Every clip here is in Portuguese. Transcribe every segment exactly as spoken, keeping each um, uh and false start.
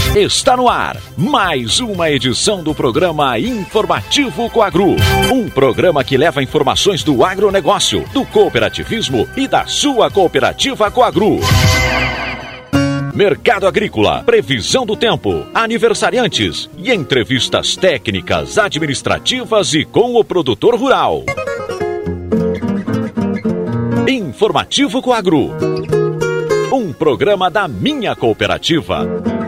Está no ar mais uma edição do programa Informativo Coagru. Um programa que leva informações do agronegócio, do cooperativismo e da sua cooperativa Coagru. Mercado agrícola, previsão do tempo, aniversariantes e entrevistas técnicas, administrativas e com o produtor rural. Informativo Coagru, um programa da minha cooperativa.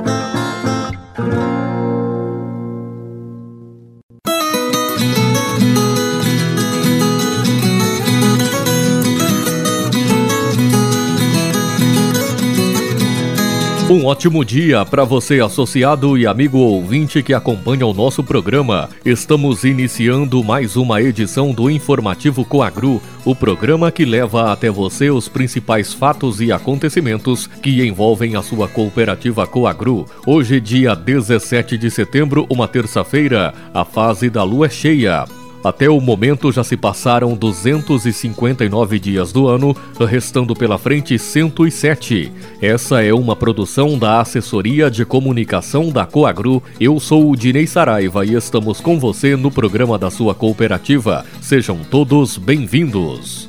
Um ótimo dia para você, associado e amigo ouvinte que acompanha o nosso programa. Estamos iniciando mais uma edição do Informativo Coagru, o programa que leva até você os principais fatos e acontecimentos que envolvem a sua cooperativa Coagru. Hoje, dia dezessete de setembro, uma terça-feira, a fase da lua é cheia. Até o momento já se passaram duzentos e cinquenta e nove dias do ano, restando pela frente cento e sete. Essa é uma produção da Assessoria de Comunicação da Coagru. Eu sou o Dinei Saraiva e estamos com você no programa da sua cooperativa. Sejam todos bem-vindos.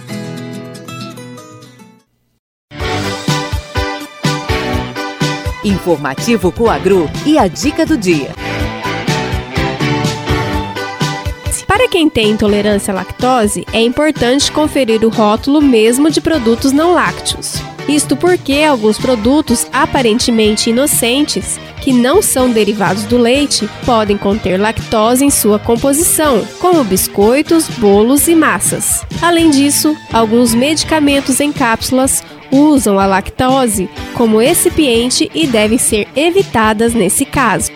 Informativo Coagru e a dica do dia. Para quem tem intolerância à lactose, é importante conferir o rótulo mesmo de produtos não lácteos. Isto porque alguns produtos aparentemente inocentes, que não são derivados do leite, podem conter lactose em sua composição, como biscoitos, bolos e massas. Além disso, alguns medicamentos em cápsulas usam a lactose como recipiente e devem ser evitadas nesse caso.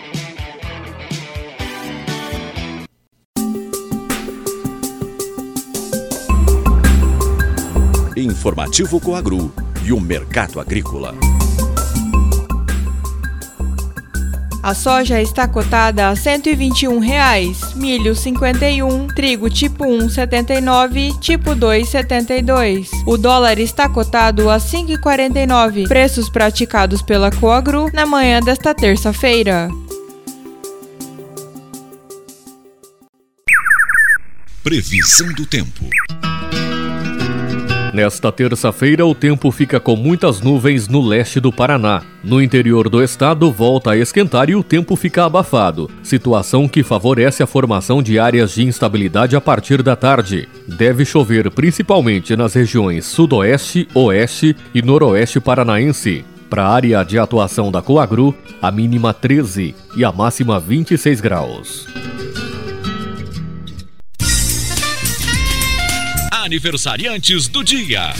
Informativo Coagru e o mercado agrícola. A soja está cotada a cento e vinte e um reais, milho cinquenta e um, trigo tipo um setenta e nove, tipo dois setenta e dois. O dólar está cotado a cinco e quarenta e nove, preços praticados pela Coagru na manhã desta terça-feira. Previsão do tempo. Nesta terça-feira, o tempo fica com muitas nuvens no leste do Paraná. No interior do estado, volta a esquentar e o tempo fica abafado, situação que favorece a formação de áreas de instabilidade a partir da tarde. Deve chover principalmente nas regiões sudoeste, oeste e noroeste paranaense. Para a área de atuação da Coagru, a mínima treze e a máxima vinte e seis graus. Aniversariantes do dia.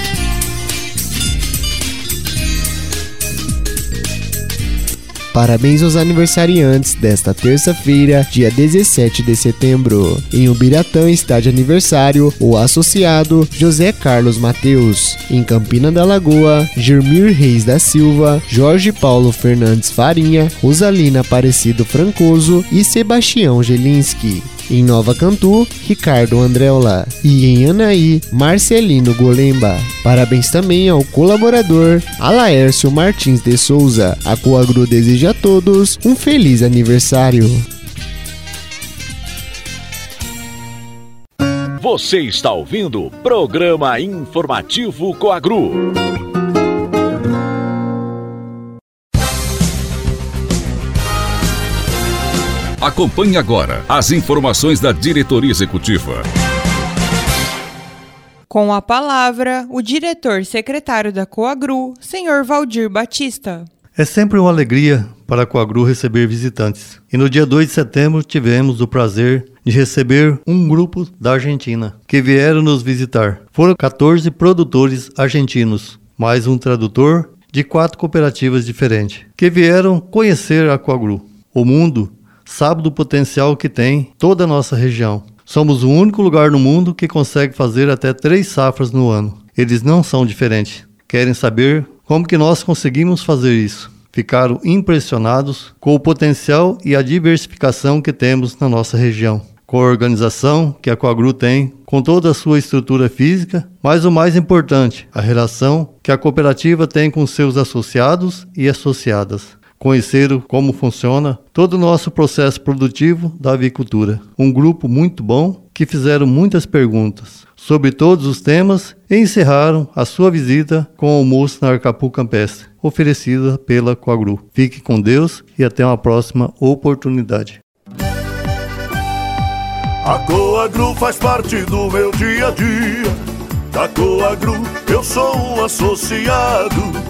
Parabéns aos aniversariantes desta terça-feira, dia dezessete de setembro. Em Ubiratã está de aniversário o associado José Carlos Mateus. Em Campina da Lagoa, Germir Reis da Silva, Jorge Paulo Fernandes Farinha, Rosalina Aparecido Francoso e Sebastião Gelinski. Em Nova Cantu, Ricardo Andreola. E em Anaí, Marcelino Golemba. Parabéns também ao colaborador Alaércio Martins de Souza. A Coagru deseja a todos um feliz aniversário. Você está ouvindo o programa Informativo Coagru. Acompanhe agora as informações da diretoria executiva. Com a palavra, o diretor-secretário da Coagru, senhor Valdir Batista. É sempre uma alegria para a Coagru receber visitantes. E no dia dois de setembro tivemos o prazer de receber um grupo da Argentina que vieram nos visitar. Foram quatorze produtores argentinos, mais um tradutor de quatro cooperativas diferentes, que vieram conhecer a Coagru. O mundo sabe do potencial que tem toda a nossa região. Somos o único lugar no mundo que consegue fazer até três safras no ano. Eles não são diferentes. Querem saber como que nós conseguimos fazer isso. Ficaram impressionados com o potencial e a diversificação que temos na nossa região. Com a organização que a Coagru tem, com toda a sua estrutura física, mas o mais importante, a relação que a cooperativa tem com seus associados e associadas. conheceram como funciona todo o nosso processo produtivo da avicultura. Um grupo muito bom que fizeram muitas perguntas sobre todos os temas e encerraram a sua visita com o almoço na Arcapu Campestre, oferecida pela Coagru. Fique com Deus e até uma próxima oportunidade. A Coagru faz parte do meu dia a dia. Da Coagru eu sou um associado.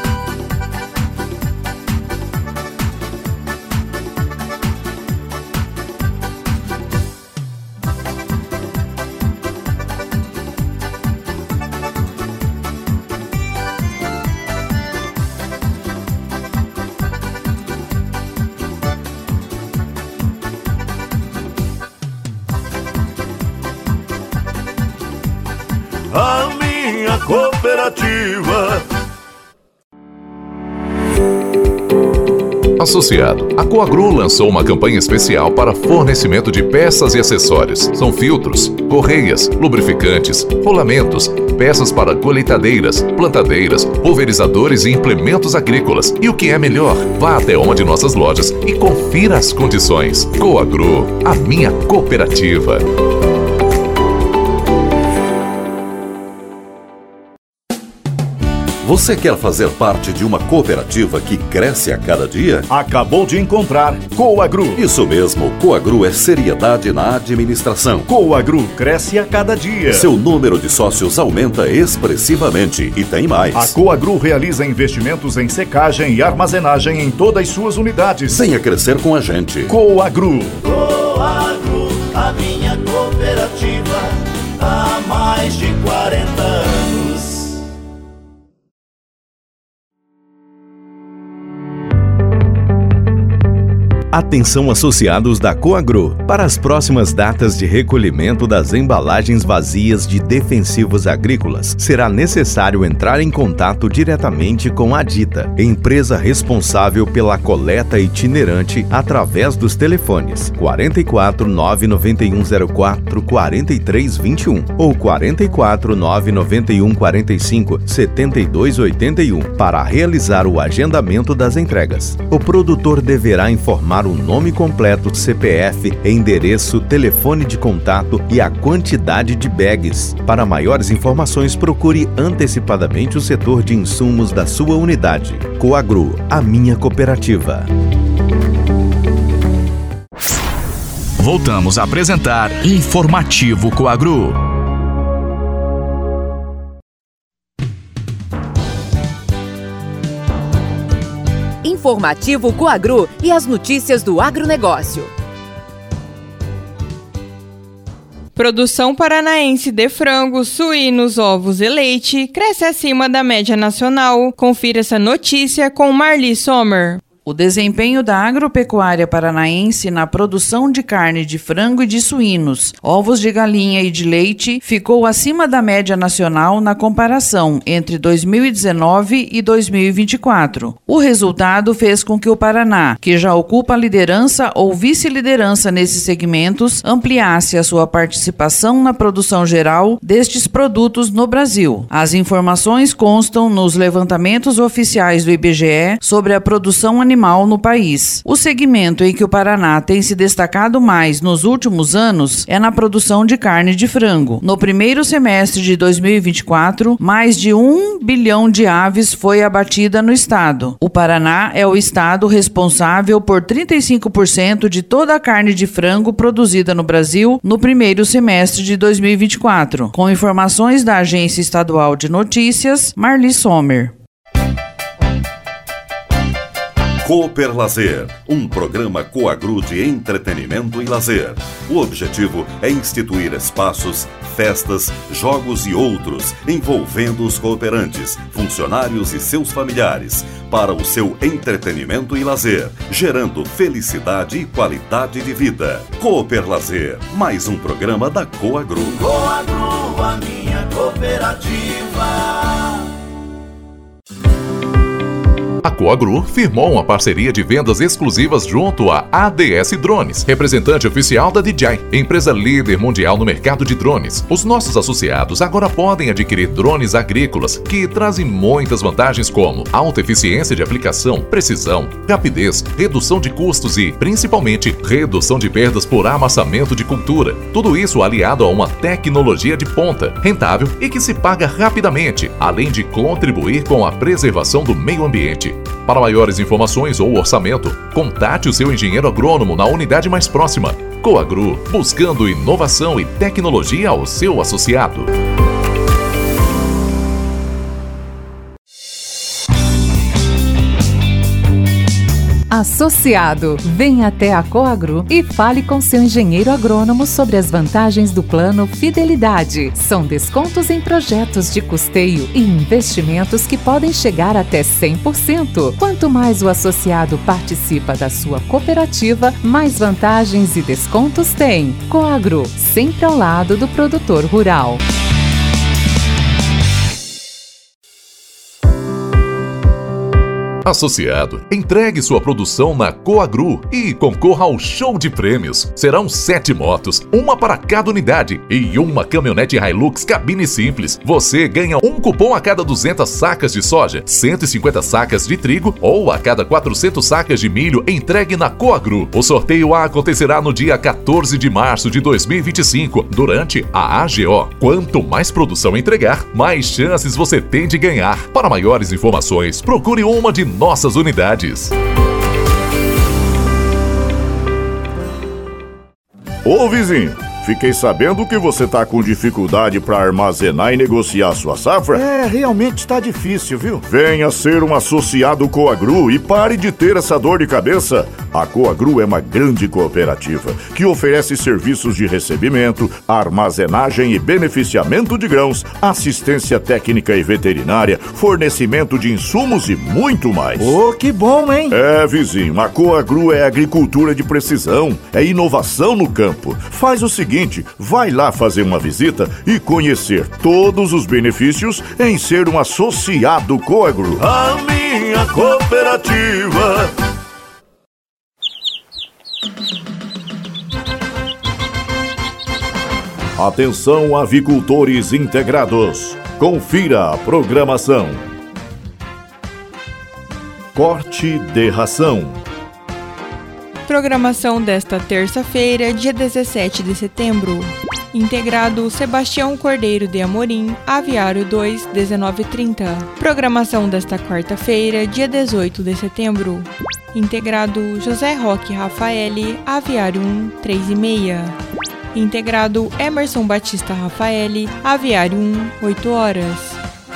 A minha cooperativa. Associado, a Coagru lançou uma campanha especial para fornecimento de peças e acessórios. São filtros, correias, lubrificantes, rolamentos, peças para colheitadeiras, plantadeiras, pulverizadores e implementos agrícolas. E o que é melhor, vá até uma de nossas lojas e confira as condições. Coagru, a minha cooperativa. Você quer fazer parte de uma cooperativa que cresce a cada dia? Acabou de encontrar Coagru. Isso mesmo, Coagru é seriedade na administração. Coagru cresce a cada dia. Seu número de sócios aumenta expressivamente e tem mais. A Coagru realiza investimentos em secagem e armazenagem em todas as suas unidades. Venha crescer com a gente. Coagru. Coagru, a minha cooperativa, há mais de quarenta anos. Atenção associados da Coagru. Para as próximas datas de recolhimento das embalagens vazias de defensivos agrícolas, será necessário entrar em contato diretamente com a Dita, empresa responsável pela coleta itinerante, através dos telefones quarenta e quatro, nove nove um zero quatro, quarenta e três vinte e um ou quarenta e quatro, nove nove um quarenta e cinco, setenta e dois oitenta e um para realizar o agendamento das entregas. O produtor deverá informar o nome completo, C P F, endereço, telefone de contato e a quantidade de bags. Para maiores informações, procure antecipadamente o setor de insumos da sua unidade. Coagru, a minha cooperativa. Voltamos a apresentar Informativo Coagru. Informativo Coagru e as notícias do agronegócio. Produção paranaense de frangos, suínos, ovos e leite cresce acima da média nacional. Confira essa notícia com Marli Sommer. O desempenho da agropecuária paranaense na produção de carne de frango e de suínos, ovos de galinha e de leite ficou acima da média nacional na comparação entre dois mil e dezenove e dois mil e vinte e quatro. O resultado fez com que o Paraná, que já ocupa a liderança ou vice-liderança nesses segmentos, ampliasse a sua participação na produção geral destes produtos no Brasil. As informações constam nos levantamentos oficiais do I B G E sobre a produção animal no país. O segmento em que o Paraná tem se destacado mais nos últimos anos é na produção de carne de frango. No primeiro semestre de dois mil e vinte e quatro, mais de um bilhão de aves foi abatida no estado. O Paraná é o estado responsável por trinta e cinco por cento de toda a carne de frango produzida no Brasil no primeiro semestre de dois mil e vinte e quatro. Com informações da Agência Estadual de Notícias, Marli Sommer. Cooper Lazer, um programa Coagru de entretenimento e lazer. O objetivo é instituir espaços, festas, jogos e outros envolvendo os cooperantes, funcionários e seus familiares para o seu entretenimento e lazer, gerando felicidade e qualidade de vida. Cooper Lazer, mais um programa da Coagru. Coagru, a minha cooperativa. A Coagru firmou uma parceria de vendas exclusivas junto à A D S Drones, representante oficial da D J I, empresa líder mundial no mercado de drones. Os nossos associados agora podem adquirir drones agrícolas que trazem muitas vantagens como alta eficiência de aplicação, precisão, rapidez, redução de custos e, principalmente, redução de perdas por amassamento de cultura. Tudo isso aliado a uma tecnologia de ponta, rentável e que se paga rapidamente, além de contribuir com a preservação do meio ambiente. Para maiores informações ou orçamento, contate o seu engenheiro agrônomo na unidade mais próxima. Coagru, buscando inovação e tecnologia ao seu associado. Associado, venha até a Coagru e fale com seu engenheiro agrônomo sobre as vantagens do plano Fidelidade. São descontos em projetos de custeio e investimentos que podem chegar até cem por cento. Quanto mais o associado participa da sua cooperativa, mais vantagens e descontos tem. Coagru, sempre ao lado do produtor rural. Associado, entregue sua produção na Coagru e concorra ao show de prêmios. Serão sete motos, uma para cada unidade e uma caminhonete Hilux cabine simples. Você ganha um cupom a cada duzentas sacas de soja, cento e cinquenta sacas de trigo ou a cada quatrocentas sacas de milho entregue na Coagru. O sorteio acontecerá no dia quatorze de março de dois mil e vinte e cinco, durante a A G O. Quanto mais produção entregar, mais chances você tem de ganhar. Para maiores informações, procure uma de nossas unidades. Ô vizinho, fiquei sabendo que você tá com dificuldade para armazenar e negociar sua safra. É, realmente está difícil, viu? Venha ser um associado Coagru e pare de ter essa dor de cabeça. A Coagru é uma grande cooperativa que oferece serviços de recebimento, armazenagem e beneficiamento de grãos, assistência técnica e veterinária, fornecimento de insumos e muito mais. Ô, que bom, hein? É, vizinho, a Coagru é agricultura de precisão, é inovação no campo. Faz o seguinte, vai lá fazer uma visita e conhecer todos os benefícios em ser um associado Coagru. A minha cooperativa. Atenção, avicultores integrados. Confira a programação. Corte de ração. Programação desta terça-feira, dia dezessete de setembro. Integrado Sebastião Cordeiro de Amorim, Aviário dois, dezenove e trinta. Programação desta quarta-feira, dia dezoito de setembro. Integrado José Roque Rafael, Aviário um, três e meia. Integrado Emerson Batista Rafael, Aviário um, oito horas.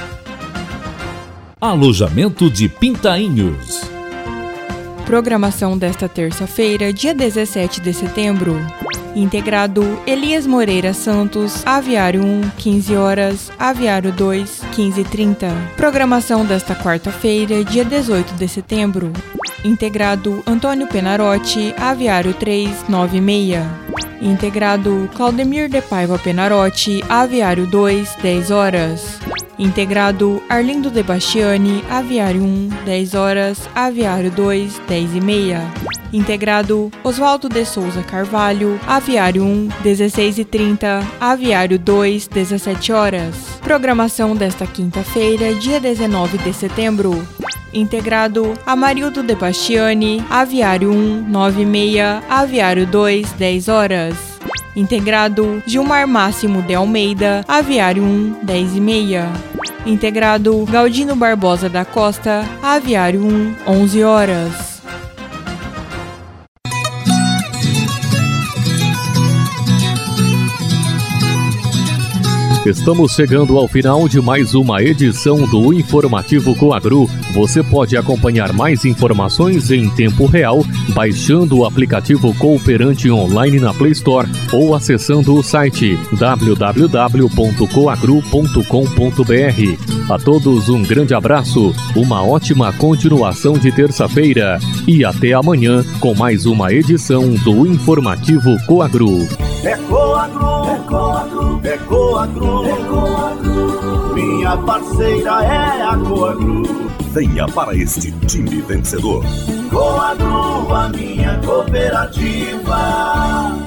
Alojamento de Pintainhos. Programação desta terça-feira, dia dezessete de setembro. Integrado Elias Moreira Santos, Aviário um, quinze horas, Aviário dois, quinze e trinta. Programação desta quarta-feira, dia dezoito de setembro. Integrado Antônio Penarotti, Aviário três, nove e meia. Integrado Claudemir de Paiva Penarotti, Aviário dois, dez horas. Integrado Arlindo de Bastiani, Aviário um, dez horas, Aviário dois, dez e meia. Integrado Oswaldo de Souza Carvalho, Aviário um, dezesseis e trinta, Aviário dois, dezessete horas. Programação desta quinta-feira, dia dezenove de setembro. Integrado Amarildo de Bastiani, Aviário um, nove e meia, Aviário dois, dez horas. Integrado Gilmar Máximo de Almeida, Aviário um, dez e meia. Integrado Galdino Barbosa da Costa, Aviário um, onze horas. Estamos chegando ao final de mais uma edição do Informativo Coagru. Você pode acompanhar mais informações em tempo real baixando o aplicativo Cooperante Online na Play Store ou acessando o site w w w ponto coagru ponto com ponto b r. A todos um grande abraço, uma ótima continuação de terça-feira e até amanhã com mais uma edição do Informativo Coagru. É Coagru, é Coagru. é Coagro, é Coagro. Minha parceira é a Coagro. Venha para este time vencedor. Coagro, a minha cooperativa.